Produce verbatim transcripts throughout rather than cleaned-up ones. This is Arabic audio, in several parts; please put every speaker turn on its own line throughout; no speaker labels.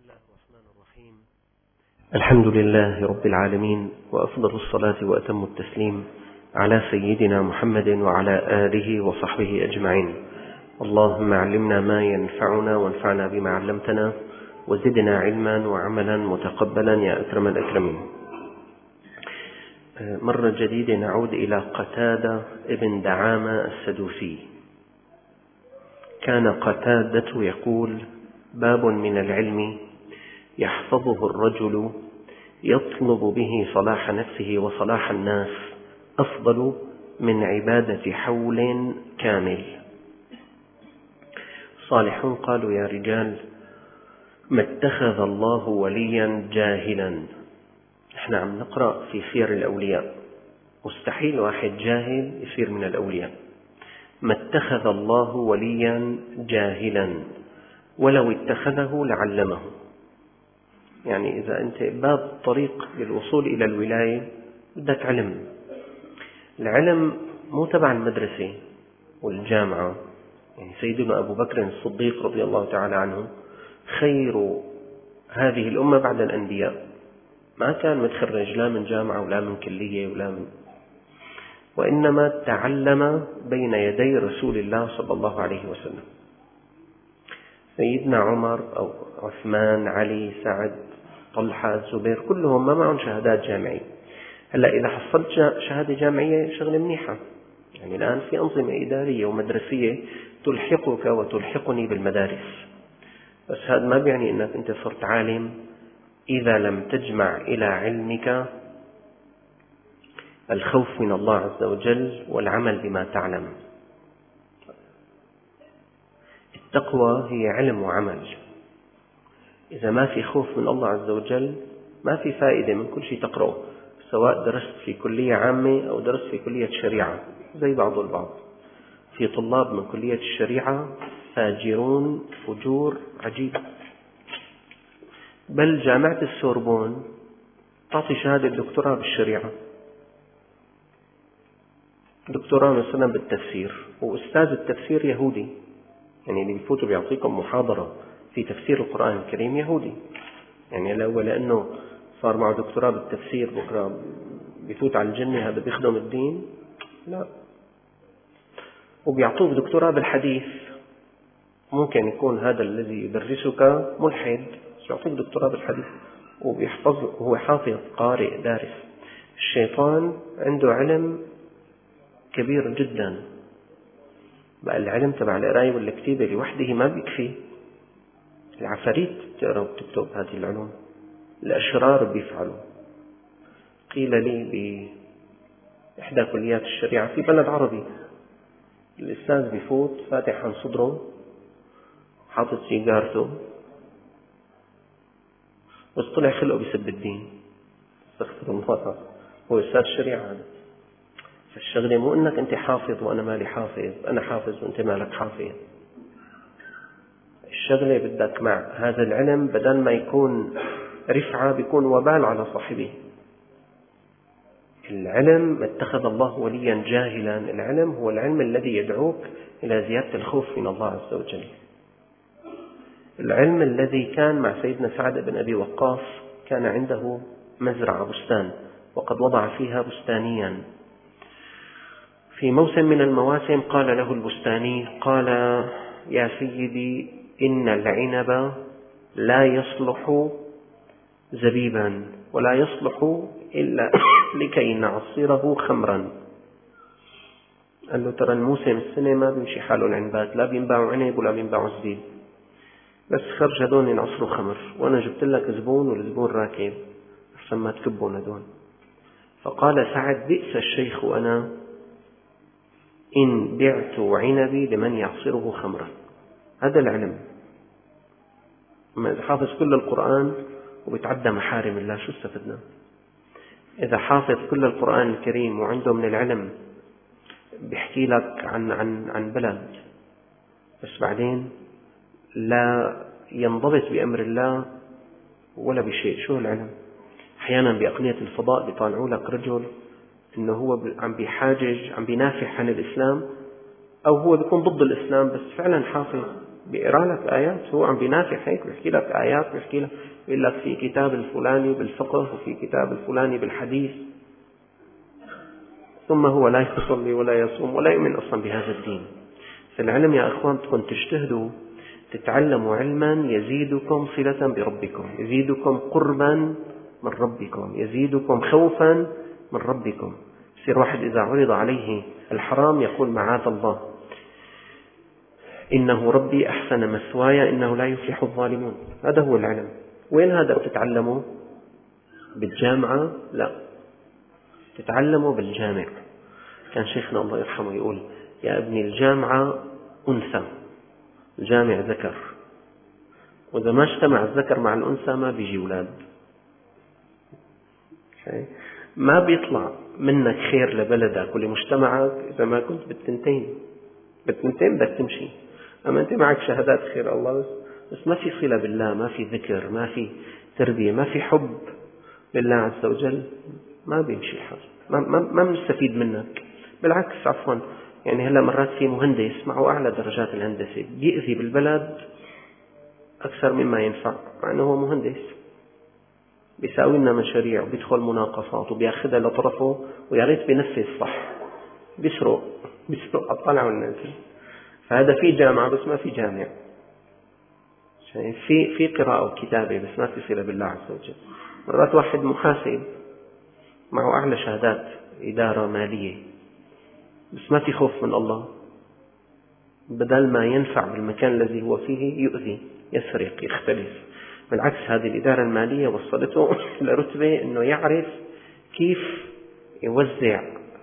الله الرحمن الرحيم. الحمد لله رب العالمين، وأفضل الصلاة وأتم التسليم على سيدنا محمد وعلى آله وصحبه أجمعين. اللهم علمنا ما ينفعنا وانفعنا بما علمتنا، وزدنا علما وعملا متقبلا يا أكرم الأكرمين. مرة جديدة نعود إلى قتادة ابن دعامة السدوسي. كان قتادة يقول: باب من العلم يحفظه الرجل يطلب به صلاح نفسه وصلاح الناس أفضل من عبادة حول كامل. صالحون قالوا: يا رجال، ما اتخذ الله وليا جاهلا. احنا عم نقرأ في سير الأولياء، مستحيل واحد جاهل يصير من الأولياء. ما اتخذ الله وليا جاهلا، ولو اتخذه لعلمه. يعني إذا أنت باب طريق للوصول إلى الولاية بدك علم. العلم مو تبع المدرسة والجامعة. يعني سيدنا أبو بكر الصديق رضي الله تعالى عنه خير هذه الأمة بعد الأنبياء، ما كان متخرج لا من جامعة ولا من كلية ولا من، وإنما تعلم بين يدي رسول الله صلى الله عليه وسلم. سيدنا عمر أو عثمان، علي، سعد، طلحة، زبير، كلهم ما معهم شهادات جامعية. هلأ إذا حصلت شهادة جامعية شغلة منيحة. يعني الآن في أنظمة إدارية ومدرسية تلحقك وتلحقني بالمدارس، بس هذا ما بيعني أنك أنت صرت عالم إذا لم تجمع إلى علمك الخوف من الله عز وجل والعمل بما تعلم. التقوى هي علم وعمل. إذا ما في خوف من الله عز وجل ما في فائدة من كل شيء تقرأه، سواء درست في كلية عامة أو درست في كلية الشريعة، زي بعض البعض. في طلاب من كلية الشريعة فاجرون فجور عجيب، بل جامعة السوربون تعطي شهادة دكتوراه بالشريعة، دكتوراه مثلا بالتفسير، وأستاذ التفسير يهودي. يعني اللي بيفوتوا بيعطيكم محاضرة في تفسير القرآن الكريم يهودي. يعني لو لأنه صار معه دكتوراه بالتفسير بكرة بيفوت على الجنة، هذا بيخدم الدين؟ لا. وبيعطوك دكتوراه بالحديث، ممكن يكون هذا الذي يدرسك ملحد، يعطيك دكتوراه بالحديث وبيحفظ، وهو حافظ قارئ دارس. الشيطان عنده علم كبير جدا. بقى العلم تبع القراية والكتيبة لوحده ما بيكفي. العفاريت تقرأ وتكتب هذه العلوم، الأشرار بيفعلوا. قيل لي بإحدى كليات الشريعة في بلد عربي، الأستاذ بيفوت فاتح عن صدره، حاطط سيجارته، بس طلع خلقه بيسب الدين. استغفر الله، هو أستاذ الشريعة هذا. فالشغلة مو أنك أنت حافظ وأنا مالي حافظ، أنا حافظ وأنت مالك حافظ. الشغلة بدك مع هذا العلم بدل ما يكون رفعة بيكون وبال على صاحبه. العلم اتخذ الله وليا جاهلا. العلم هو العلم الذي يدعوك إلى زيادة الخوف من الله عز وجل. العلم الذي كان مع سيدنا سعد بن أبي وقاص، كان عنده مزرعة بستان، وقد وضع فيها بستانيا. في موسم من المواسم قال له البستاني، قال: يا سيدي، إن العنب لا يصلح زبيبا، ولا يصلح إلا لكي نعصره خمرا. قال له: ترى الموسم السنة ما بيمشي حاله العنبات، لا بينباعوا عنب ولا بينباعوا زبيب، بس خرج هدول نعصروا خمر، وأنا جبت لك زبون والزبون راكب، أحسن ما تكبون هدول. فقال سعد: بئس الشيخ أنا إن بعت عنبي لمن يعصره خمرا. هذا العلم. إذا حافظ كل القرآن وبيتعدى محارم الله شو استفدنا؟ إذا حافظ كل القرآن الكريم وعنده من العلم بيحكي لك عن عن عن بلد، بس بعدين لا ينضبط بأمر الله ولا بشيء، شو العلم؟ أحيانا بأقنية الفضاء بيطالعوا لك رجل إنه هو عم بيحاجج، عم بينافح عن الإسلام، أو هو بيكون ضد الإسلام بس فعلا حافظ بيقرأ لك آيات، هو عم بينافح هيك، بيحكي لك آيات، بيحكي لك بيقول لك في كتاب الفلاني بالفقه وفي كتاب الفلاني بالحديث، ثم هو لا يصلي ولا يصوم ولا يؤمن أصلا بهذا الدين. فالعلم يا أخوان بدكم تجتهدوا تتعلموا علما يزيدكم صلة بربكم، يزيدكم قربا من ربكم، يزيدكم خوفا من ربكم. يصير واحد إذا عرض عليه الحرام يقول معاذ الله، إنه ربي أحسن مثواي إنه لا يفلح الظالمون. هذا هو العلم. وين هذا تتعلموا؟ بالجامعة؟ لا، تتعلموا بالجامع. كان شيخنا الله يرحمه يقول يا ابني الجامعة أنثى، الجامع ذكر، وإذا ما اجتمع الذكر مع الأنثى ما بيجي أولاد، ما بيطلع منك خير لبلدك ولمجتمعك إذا ما كنت بالتنتين. بالتنتين بدك تمشي. أما أنت معك شهادات خير الله بس, بس ما في صلة بالله، ما في ذكر، ما في تربية، ما في حب لله عز وجل، ما بيمشي الحال، ما, ما, ما بنستفيد منك. بالعكس عفوا، يعني هلا مرات في مهندس معه أعلى درجات الهندسة بيأذي بالبلد أكثر مما ينفع، مع أنه هو مهندس بيساوي لنا مشاريع وبيدخل مناقصات وبياخذها لطرفه ويا ريت بينفذ صح، بيسرق بيسرق أطلع والنازل. فهذا في جامعة بس ما في جامع، في في قراءة وكتابة بس ما في صلة بالله عز وجل. مرات واحد محاسب معه أعلى شهادات إدارة مالية بس ما في خوف من الله، بدل ما ينفع بالمكان الذي هو فيه يؤذي، يسرق، يختلف. بالعكس هذه الإدارة المالية وصلته لرتبة أنه يعرف كيف يوزع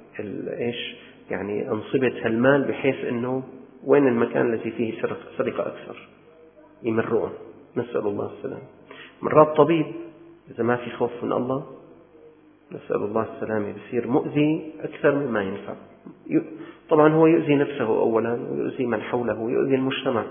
إيش يعني أنصبة المال بحيث أنه وين المكان الذي فيه سرقة أكثر يمرون. نسأل الله السلام. مرات طبيب إذا ما في خوف من الله نسأل الله السلامة بصير مؤذي أكثر مما ينفع. طبعا هو يؤذي نفسه أولا ويؤذي من حوله ويؤذي المجتمع.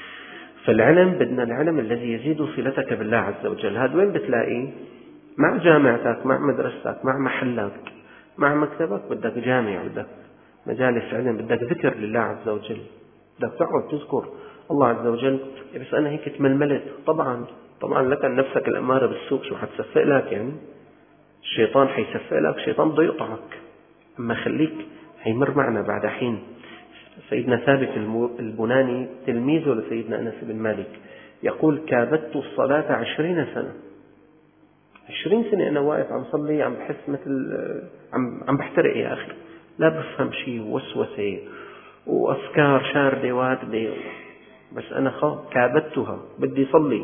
فالعلم بدنا العلم الذي يزيد صلتك بالله عز وجل. هذا وين بتلاقيه؟ مع جامعتك، مع مدرستك، مع محلك، مع مكتبك. بدك جامع، بدك مجالس علم، بدك ذكر لله عز وجل، بدك تقعد تذكر الله عز وجل. بس أنا هيك تململت. طبعا طبعا لك نفسك الأمارة بالسوق شو حتسفق لك؟ يعني الشيطان حيسفق لك، الشيطان بده يقطعك. أما خليك، هيمر معنا بعد حين سيدنا ثابت البناني تلميذه لسيدنا أنس بن مالك يقول كابدت الصلاة عشرين سنة. عشرين سنة أنا واقف عم صلي، عم بحس مثل عم عم بحترق يا أخي، لا بفهم شيء، وسوسة وأفكار شاردة واردة، بس أنا خلاص كابدتها، بدي صلي.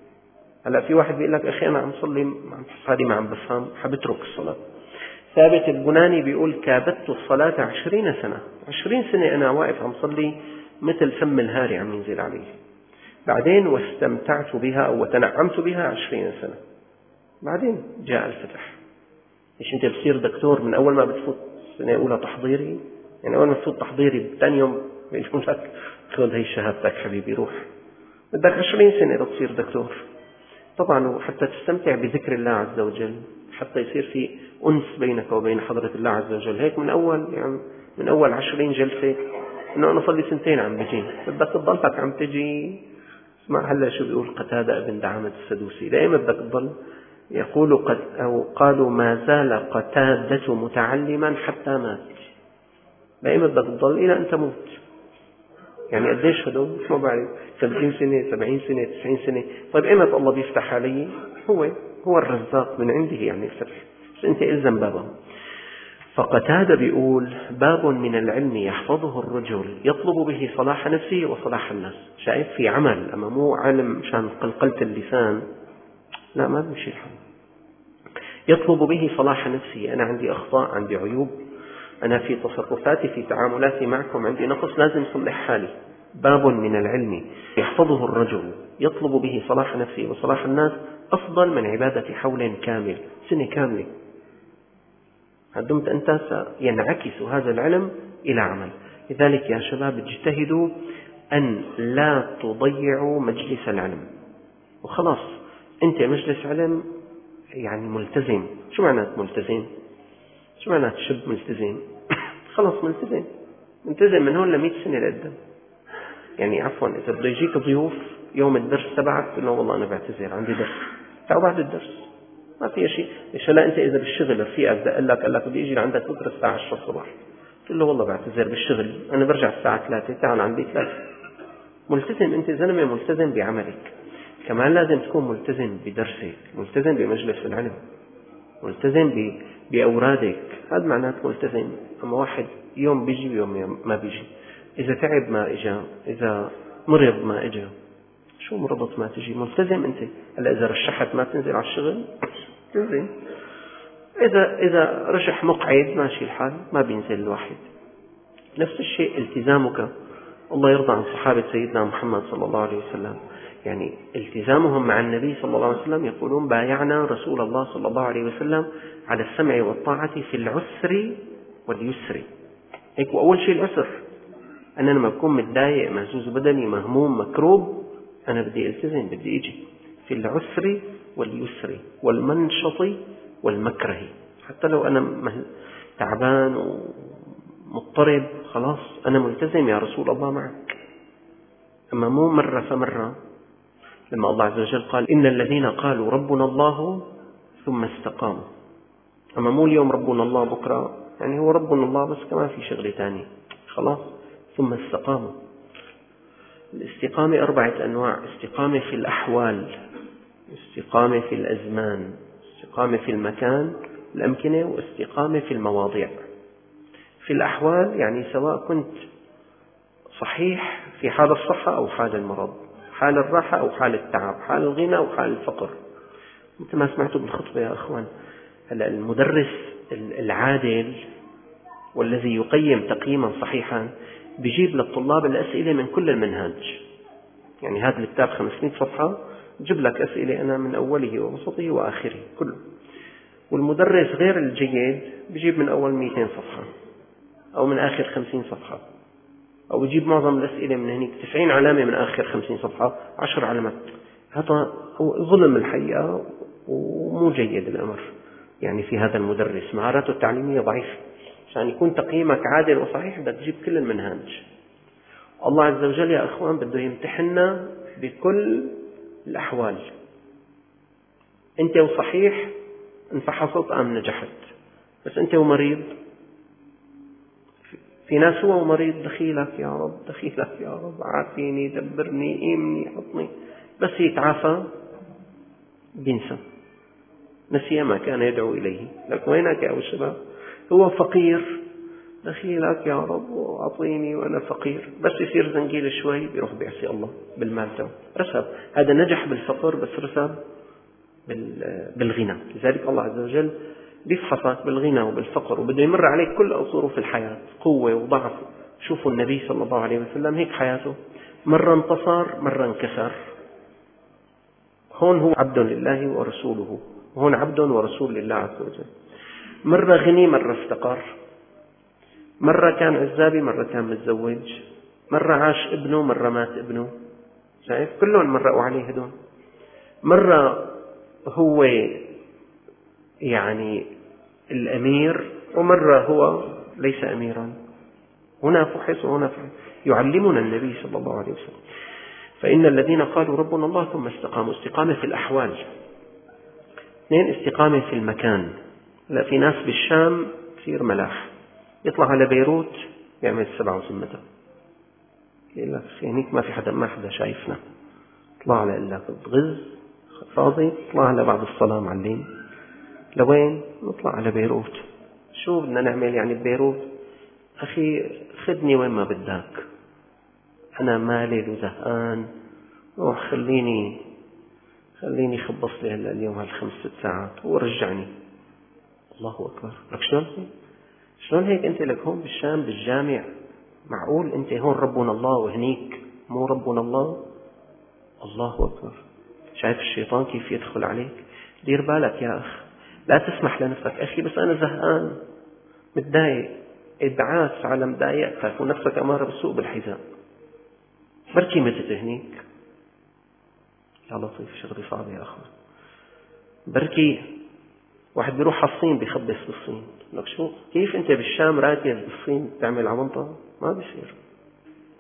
هلا في واحد بيقول لك أخي أنا عم صلي عم بحس هذه ما عم بفهم، حبترك الصلاة. ثابت البناني بيقول كابدت الصلاة عشرين سنة، عشرين سنة أنا واقف عم صلي مثل فم الهاري عم ينزل عليه. بعدين واستمتعت بها أو وتنعمت بها عشرين سنة. بعدين جاء الفتح. إيش أنت بصير دكتور من أول ما بتفوت سنة أولى تحضيري؟ يعني أول ما تفوت تحضيري ثاني يوم بيقول لك خذ هي شهادتك حبيبي روح. بدك عشرين سنة لتصير دكتور. طبعا حتى تستمتع بذكر الله عز وجل، حتى يصير في أنس بينك وبين حضرة الله عز وجل. هيك من أول يعني من أول عشرين جلسة إنه أنا صلي سنتين عم بجي، بدك تضلك عم تجي. اسمع هلا شو بيقول قتادة ابن دعامة السدوسي، دائما بدك تضل. يقول قد أو قالوا ما زال قتادة متعلما حتى مات. دائما بدك تضل إلى أن تموت. يعني قديش هدول؟ ما بعرف، ثلاثين سنة، سبعين سنة، تسعين سنة. طيب إمتى الله بيفتح علي؟ هو هو الرزاق من عنده يعني الفتح، بس أنت إلزم بابه. فقتادة بيقول باب من العلم يحفظه الرجل يطلب به صلاح نفسه وصلاح الناس. شايف في عمل، أما مو علم مشان قلقلة اللسان، لا ما بمشي الحال. يطلب به صلاح نفسي، أنا عندي أخطاء، عندي عيوب، أنا في تصرفاتي في تعاملاتي معكم عندي نقص، لازم أصلح حالي. باب من العلم يحفظه الرجل يطلب به صلاح نفسه وصلاح الناس أفضل من عبادة حول كامل، سنة كاملة. دمت أنت سينعكس هذا العلم إلى عمل. لذلك يا شباب اجتهدوا أن لا تضيعوا مجلس العلم. وخلاص أنت مجلس علم يعني ملتزم. شو معنات ملتزم؟ شو معنات شب ملتزم؟ خلاص ملتزم، ملتزم من هون لمئة سنة لقدام. يعني عفوا إذا بده يجيك ضيوف يوم الدرس تبعك تقول له والله أنا بعتذر عندي درس، تعال بعد الدرس، ما في شيء. ليش هلا أنت إذا بالشغل رفيقك دق لك قال لك بدي أجي لعندك بكرة الساعة عشرة الصبح، تقول له والله بعتذر بالشغل أنا برجع الساعة ثلاثة، تعال عندي ثلاثة. ملتزم، أنت زلمة ملتزم بعملك، كمان لازم تكون ملتزم بدرسك، ملتزم بمجلس العلم، ملتزم بأورادك، هذا معناته ملتزم. أما واحد يوم بيجي ويوم ما بيجي، إذا تعب ما إجا، إذا مرض ما إجا، شو مرضت ما تجي؟ ملتزم أنت. هلا إذا رشحت ما تنزل على الشغل تنزل، إذا إذا رشح مقعد ماشي الحال ما بينزل الواحد. نفس الشيء التزامك. الله يرضى عن صحابة سيدنا محمد صلى الله عليه وسلم، يعني التزامهم مع النبي صلى الله عليه وسلم، يقولون بايعنا رسول الله صلى الله عليه وسلم على السمع والطاعة في العسر واليسر. هيك أول شيء العسر، أنا لما بكون متضايق مهزوز بدني مهموم مكروب أنا بدي التزم، بدي أجي في العسر واليسر والمنشط والمكره، حتى لو أنا تعبان ومضطرب خلاص أنا ملتزم يا رسول الله معك. أما مو مرة فمرة، لما الله عز وجل قال إن الذين قالوا ربنا الله ثم استقاموا، أما مو اليوم ربنا الله بكرة، يعني هو ربنا الله بس كمان في شغلة تانية خلاص ثم استقاموا. الاستقامة أربعة أنواع: استقامة في الأحوال، استقامة في الأزمان، استقامة في المكان الأمكنة، واستقامة في المواضيع. في الأحوال يعني سواء كنت صحيح في حال الصحة أو حال المرض، حال الراحة أو حال التعب، حال الغنى أو حال الفقر. مثل ما سمعتوا بالخطبة يا أخوان، هلا المدرس العادل والذي يقيم تقييما صحيحا بيجيب للطلاب الأسئلة من كل المنهاج. يعني هذا الكتاب خمسمائة صفحة، جيب لك أسئلة أنا من أوله ووسطه وآخره كله. والمدرس غير الجيد بيجيب من أول مئتين صفحة أو من آخر خمسين صفحة، أو يجيب معظم الأسئلة من هنيك تسعين علامة من آخر خمسين صفحة، عشر علامات. هذا ظلم الحقيقة ومو جيد الأمر. يعني في هذا المدرس مهاراته التعليمية ضعيفة، عشان يكون تقييمك عادل وصحيح بدك تجيب كل المنهاج. الله عز وجل يا أخوان بده يمتحننا بكل الأحوال. أنت وصحيح انفحصت أم نجحت، بس أنت ومريض، في ناس هو مريض دخيلك يا رب دخيلك يا رب عافيني دبرني إيمني حطني، بس يتعافى بينسى، نسي ما كان يدعو إليه. لك وينك يا أبو الشباب؟ هو فقير دخيلك يا رب وأعطيني وأنا فقير، بس يصير زنجيل شوي بيروح بيعصي الله بالمال تاعه، رسب. هذا نجح بالفقر بس رسب بالغنى. لذلك الله عز وجل بيفحصك بالغنى وبالفقر، وبده يمر عليك كل ظروف الحياة، قوة وضعف. شوفوا النبي صلى الله عليه وسلم هيك حياته، مرة انتصر مرة انكسر. هون هو عبد لله ورسوله، وهون عبد ورسول لله عز وجل. مرة غني مرة افتقر، مرة كان عزابي مرة كان متزوج، مرة عاش ابنه مرة مات ابنه، شايف كلهم مرقوا عليه هدول. مرة هو يعني الأمير ومرة هو ليس أميرا، هنا فحص وهنا فحص. يعلمنا النبي صلى الله عليه وسلم. فإن الذين قالوا ربنا الله ثم استقاموا، استقامة في الأحوال. اثنين، استقامة في المكان. لا، في ناس بالشام كثير ملاح، يطلع على بيروت يعمل سبعة وسمتها، يقول لك هنيك ما في حدا، ما حدا شايفنا، طلع على إلا غز فاضي، طلع على بعد الصلاة معلم. لوين؟ نطلع على بيروت. شو بدنا نعمل يعني ببيروت؟ أخي خدني وين ما بدك، أنا مالل وزهقان، روح خليني خليني خبص لي هلا اليوم هالخمس ست ساعات ورجعني. الله أكبر. لك شلون هيك؟ شلون هيك أنت لك هون بالشام بالجامع؟ معقول أنت هون ربنا الله وهنيك مو ربنا الله؟ الله أكبر. شايف الشيطان كيف يدخل عليك؟ دير بالك يا أخ، لا تسمح لنفسك. أخي بس أنا زهقان متضايق، ادعاس على مضايقتك ونفسك أمارة بالسوء بالحذاء، بركي متت هنيك. يا لطيف، شغلي صعب يا أخوان. بركي واحد بيروح على الصين بيخبص بالصين. لك شو كيف أنت بالشام راكز بالصين تعمل عمنطة؟ ما بيصير.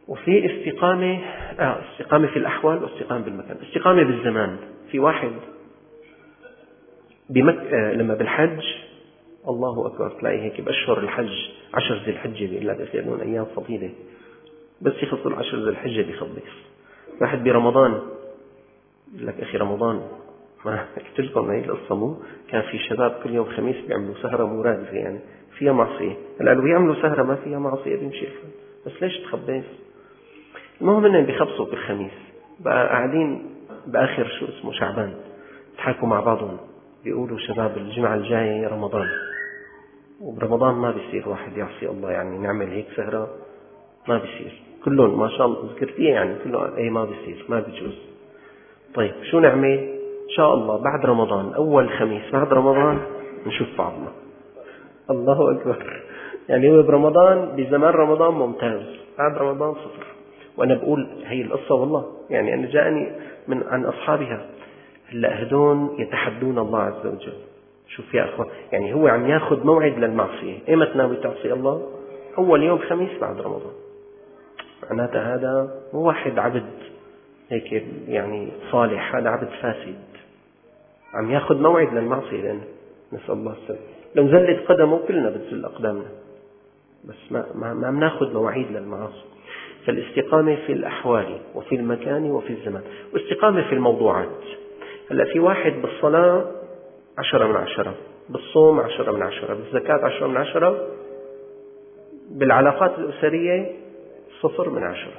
وفي استقامة آه استقامة في الأحوال واستقامة بالمكان. استقامة بالزمان، في واحد بمك... آه لما بالحج الله أكبر تلاقي هيك بأشهر الحج عشر ذي الحجة بيقول لك أخي لهم أيام فضيلة، بس يخصوا العشر ذي الحجة بيخلص. واحد برمضان يقول لك أخي رمضان ما قلت لكم هي القصة مو كان في شباب كل يوم خميس بيعملوا سهرة مرادفة يعني فيها معصية. هلا لو يعملوا سهرة ما فيها معصية بيمشي الحال، بس ليش تخبيس؟ المهم انهم بيخبصوا بالخميس بقى قاعدين بآخر شو اسمه شعبان يضحكوا مع بعضهم بيقولوا شباب الجمعة الجاية رمضان، وبرمضان ما بيصير واحد يعصي الله يعني نعمل هيك سهرة ما بيصير. كلهم ما شاء الله ذكرتيه يعني كلهم اي ما بيصير ما بيجوز. طيب شو نعمل؟ ان شاء الله بعد رمضان اول خميس بعد رمضان نشوف بعضنا. الله اكبر، يعني هو برمضان بزمان رمضان ممتاز، بعد رمضان صفر. وانا بقول هي القصة والله يعني انا جاءني من عن اصحابها هلا هدون يتحدون الله عز وجل. شوف يا اخوان يعني هو عم ياخذ موعد للمعصية. ايمتى ناوي تعصي الله؟ اول يوم خميس بعد رمضان. معناتها هذا مو واحد عبد هيك يعني صالح، هذا عبد فاسد عم ياخذ موعد للمعصية. لأن نسأل الله السلامة، لو زلت قدمه كلنا بتزل أقدامنا، بس ما ما ما بناخذ مواعيد للمعاصي. فالاستقامة في الأحوال وفي المكان وفي الزمان، واستقامة في الموضوعات. هلا في واحد بالصلاة عشرة من عشرة، بالصوم عشرة من عشرة، بالزكاة عشرة من عشرة، بالعلاقات الأسرية صفر من عشرة،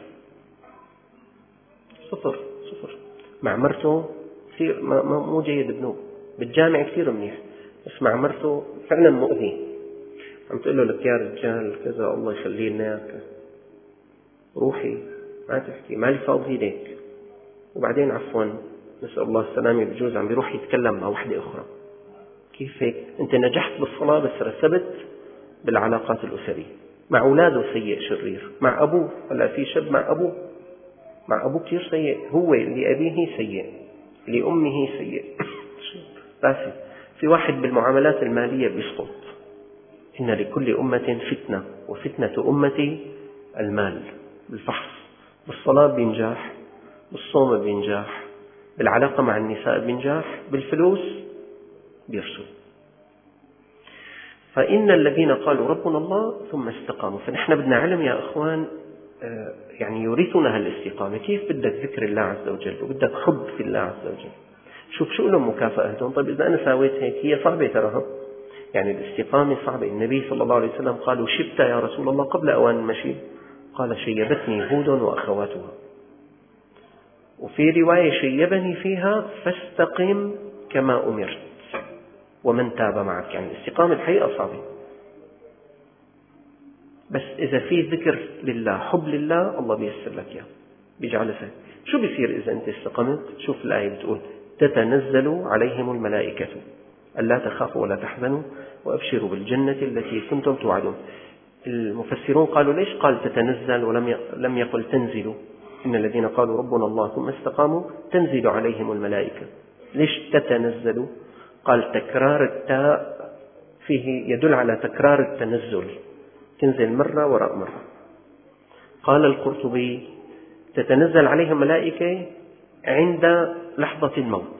صفر صفر. مع مرته كثير ما مو جيد ابنه، بالجامع كثير منيح، بس مع مرته فعلا مؤذي. عم تقول له لك يا رجال كذا الله يخلي لنا اياك، روحي ما تحكي مالي فاضي لك. وبعدين عفوا نسأل الله السلامة بجوز عم بيروح يتكلم مع وحدة أخرى. كيف هيك؟ أنت نجحت بالصلاة بس رسبت بالعلاقات الأسرية. مع أولاده سيء شرير، مع أبوه هلا في شاب مع أبوه مع أبوه كثير سيء، هو لأبيه سيء لأمه سيء فاسد. في واحد بالمعاملات المالية بيسقط. إن لكل أمة فتنة وفتنة أمتي المال. بالفحص بالصلاة بينجح، بالصوم بينجح، بالعلاقة مع النساء بينجح، بالفلوس بيرسل. فإن الذين قالوا ربنا الله ثم استقاموا. فنحن بدنا علم يا أخوان يعني يورثنا هالاستقامة. كيف بدك ذكر الله عز وجل وبدك حب في الله عز وجل. شوف شو لهم مكافأتهم. طيب إذا أنا ساويت هيك هي صعبة تراها، يعني الاستقامة صعبة. النبي صلى الله عليه وسلم قالوا شبت يا رسول الله قبل أوان المشي؟ قال شيبتني هود وأخواتها. وفي رواية شيبني فيها فاستقم كما أمرت ومن تاب معك. يعني الاستقامة الحقيقة صعبة، بس إذا في ذكر لله حب لله الله بيسر لك إياه بيجعل سهل. شو بيصير إذا أنت استقمت؟ شوف الآية بتقول تتنزل عليهم الملائكة ألا تخافوا ولا تحزنوا وأبشروا بالجنة التي كنتم توعدون. المفسرون قالوا ليش قال تتنزل ولم لم يقل تنزل؟ إن الذين قالوا ربنا الله ثم استقاموا تنزل عليهم الملائكة. ليش تتنزل؟ قال تكرار التاء فيه يدل على تكرار التنزل، تنزل مرة وراء مرة. قال القرطبي تتنزل عليهم ملائكة عند لحظة الموت.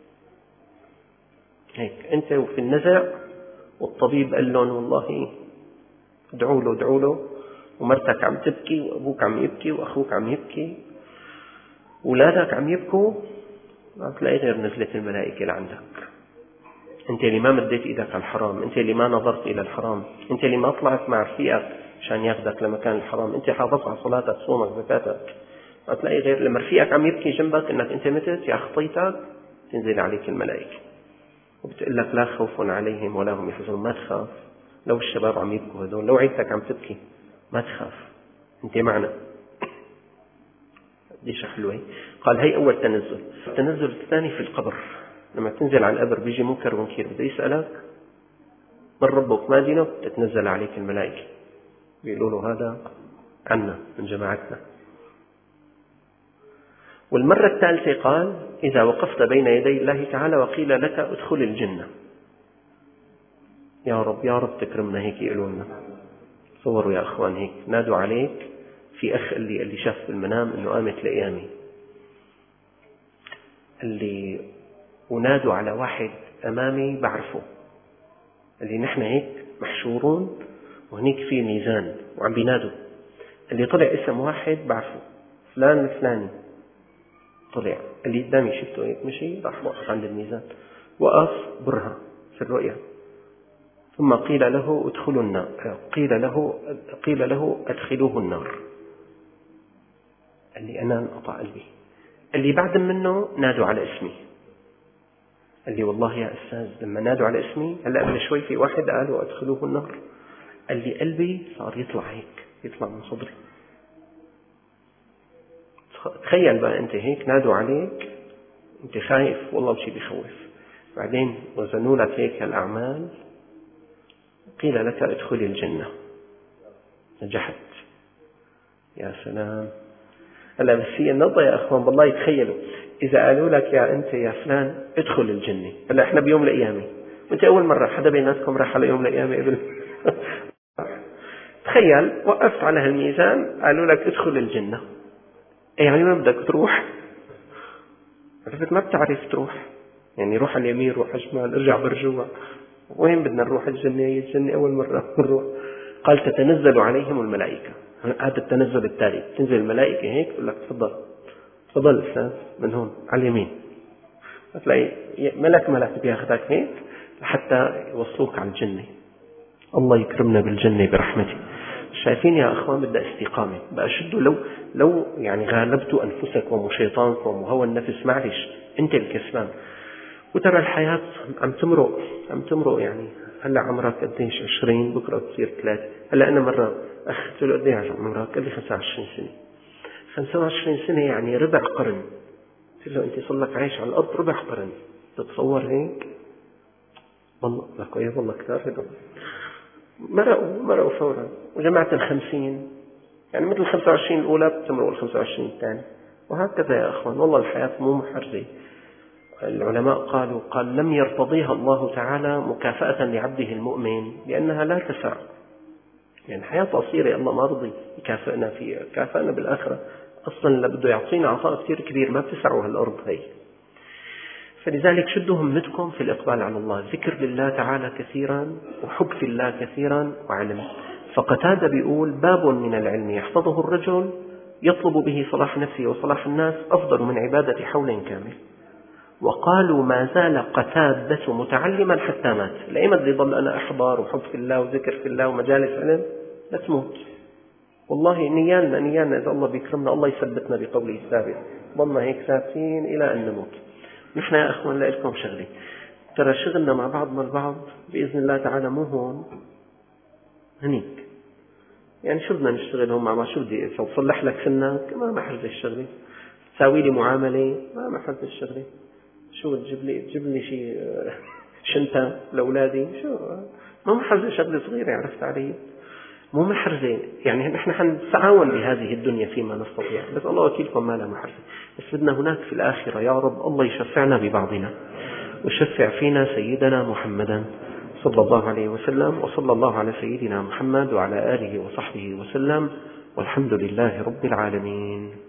هيك أنت وفي النزع والطبيب قال لهم والله ادعوا له ادعوا له ومرتك عم تبكي وأبوك عم يبكي وأخوك عم يبكي وأولادك عم يبكوا، ما تلاقي غير نزلت الملائكة لعندك. أنت اللي ما مديت إيدك على الحرام، أنت اللي ما نظرت إلى الحرام، أنت اللي ما طلعت مع رفيقك عشان ياخذك لمكان الحرام، أنت حافظت على صلاتك صومك زكاتك. ما تلاقي غير لما رفيقك عم يبكي جنبك إنك أنت متت يا خطيتك تنزل عليك الملائكة وبتقول لك لا خوف عليهم ولا هم يحزنون. ما تخاف. لو الشباب عم يبكوا هذول، لو عيلتك عم تبكي ما تخاف، أنت معنا. قديش حلوة. قال هي أول تنزل. التنزل الثاني في القبر. لما تنزل على القبر بيجي منكر ونكير بده يسألك من ربك ما دينك، تتنزل عليك الملائكة بيقولوا له هذا عنا من جماعتنا. والمرة الثالثة قال إذا وقفت بين يدي الله تعالى وقيل لك ادخل الجنة. يا رب يا رب تكرمنا هيك يقولوا لنا. صوروا يا أخوان هيك نادوا عليك في أخ اللي اللي شاف بالمنام إنه قامت لقيامي، اللي ونادوا على واحد أمامي بعرفه، اللي نحن هيك محشورون وهنيك في ميزان وعم بينادوا، اللي طلع اسم واحد بعرفه فلان الفلاني طلع، اللي قدامي شفته هيك مشي راح وقف عند الميزان، وقف برهة في الرؤية. ثم قيل له ادخلوا النار، قيل له قيل له ادخلوه النار، اللي أنا انقطع قلبي. اللي بعد منه نادوا على اسمي، اللي والله يا أستاذ لما نادوا على اسمي هلا قبل شوي في واحد قالوا ادخلوه النار، اللي قلبي صار يطلع هيك، يطلع من صدري. تخيل بقى أنت هيك نادوا عليك، أنت خايف والله بشي بيخوف، بعدين وزنوا لك هيك الأعمال، قيل لك ادخل الجنة، نجحت. يا سلام. هلا بس هي النقطة يا أخوان بالله، يتخيلوا إذا قالوا لك يا أنت يا فلان ادخل الجنة، هلا إحنا بيوم القيامة وأنت أول مرة حدا بيناتكم راح على يوم القيامة قبل تخيل وقفت على هالميزان قالوا لك ادخل الجنة، يعني ما بدك تروح؟ عرفت ما بتعرف تروح، يعني روح على اليمين روح على الشمال ارجع برجوع، وين بدنا نروح؟ الجنة هي الجنة أول مرة نروح. قال تتنزل عليهم الملائكة، هذا التنزل التالي، تنزل الملائكة هيك تقول لك تفضل تفضل أستاذ من هون على اليمين، تلاقي ملك ملك بياخذك هيك حتى يوصلوك على الجنة. الله يكرمنا بالجنة برحمته. شايفين يا أخوان بدأ استقامة بقى، شدوا لو لو يعني غالبتوا أنفسكم وشيطانكم وهوى النفس معلش أنت الكسبان. وترى الحياة عم تمرق عم تمرق يعني هلا عمرك قديش؟ عشرين، بكرة تصير ثلاثة. هلا أنا مرة أخ قلت له قديش عمرك؟ قال لي خمسة وعشرين سنة. خمسة وعشرين سنة يعني ربع قرن. قلت له أنت صار لك عايش على الأرض ربع قرن، تتصور هيك؟ والله لك يا والله كثار هذول. مرقوا مرقوا فورا وجمعت الخمسين، يعني مثل الخمسة وعشرين الأولى بتمرق الخمسة وعشرين الثاني، وهكذا يا أخوان. والله الحياة مو محرزة. العلماء قالوا قال لم يرتضيها الله تعالى مكافأة لعبده المؤمن لأنها لا تسع، يعني الحياة قصيرة الله ما رضي يكافئنا فيها، كافئنا بالآخرة أصلا اللي بده يعطينا عطاء كثير كبير ما بتسعه هالأرض هي. فلذلك شدوا همتكم في الإقبال على الله، ذكر لله تعالى كثيرا وحب في الله كثيرا وعلم. فقتادة بيقول باب من العلم يحفظه الرجل يطلب به صلاح نفسه وصلاح الناس أفضل من عبادة حول كامل. وقالوا ما زال قتادة متعلما حتى مات. لأي ما بدي ضل أنا أحضر وحب في الله وذكر في الله ومجالس علم؟ لا تموت والله. نيالنا نيالنا إذا الله بيكرمنا الله يثبتنا بقوله الثابت، ضلنا هيك ثابتين إلى أن نموت. نحن يا أخوان لا لكم شغلي، ترى شغلنا مع بعضنا البعض بإذن الله تعالى مو هون هنيك، يعني شو بدنا نشتغل هون مع ما شو بدي أصلح لك سنك ما محرز الشغلة، تساوي لي معاملة ما محرز الشغلة، شو تجيب لي تجيب لي شيء شنطة لأولادي شو ما محرزة شغلة صغيرة، عرفت علي؟ مو محرزة، يعني نحن حنتعاون بهذه الدنيا فيما نستطيع، بس الله وكيلكم ما لا محرزة. بس بدنا هناك في الآخرة يا رب الله يشفعنا ببعضنا ويشفع فينا سيدنا محمدا صلى الله عليه وسلم. وصلى الله على سيدنا محمد وعلى آله وصحبه وسلم، والحمد لله رب العالمين.